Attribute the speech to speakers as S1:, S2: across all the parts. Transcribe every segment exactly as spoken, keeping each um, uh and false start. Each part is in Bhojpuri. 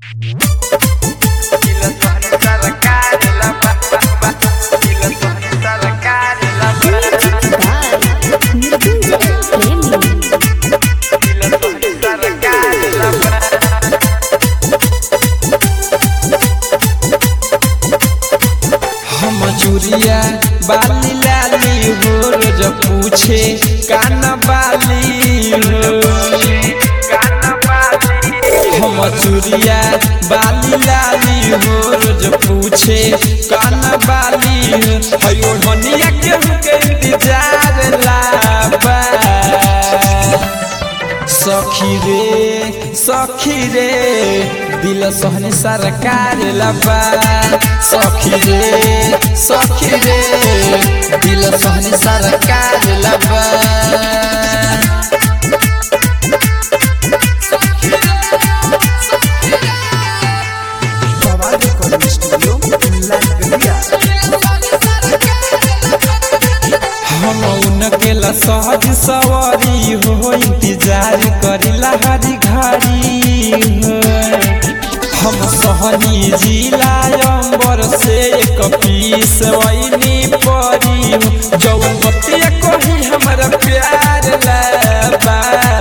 S1: चूड़िया बाली लाली हो रोज पूछे कान बाली हो हम चूड़िया बाली लाली हो रोज पूछे कान बाली हो हनिया केहू के इंतजार लाबा सखी रे सखी रे दिल सहनी सरकार लबा सखी रे सखी रे दिल सहनी सरकार लबा हम उनकेला सहज सवारी हो इंतजार करिला हरी घड़ी हम सहनी जिला अंबर से एक पीस वैनी परी जौन बतिया कही हमारा प्यार लाबा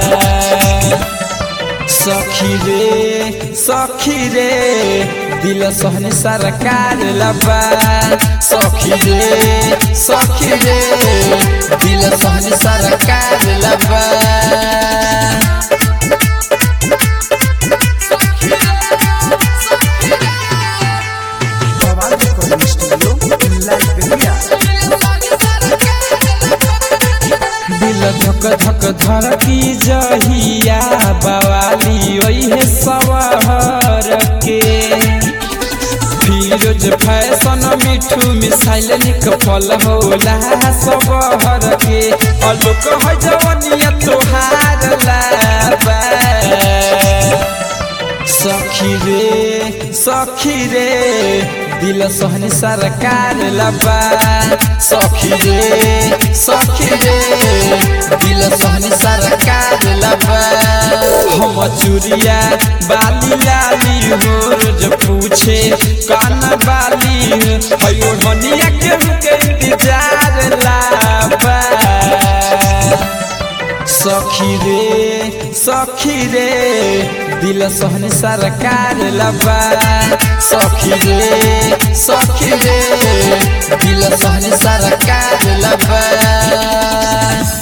S1: सखी रे सखी रे दिल सहनी सरकार लबा सखी रे सखी रे दिल सहनी सरकार लबा दिल धक धक धड़की जहिया बवाली ओहे सवार के फिरोज फैशन मिठू मिसाइल निक फल होला सबहर के अलोक है जवनिया तोहार लाबा सखी रे सखी रे दिल सहनी सरकार लबा सखी रे सखी रे दिल सहनी सरकार लबा हम चूड़िया बाली लाली हो रोज पूछे कान बाली हो हनिया केहू के इंतजार लाबा सखी रे सखी रे दिल सहनी सरकार लबा सखी रे सखी रे दिल सहनी सरकार लबा।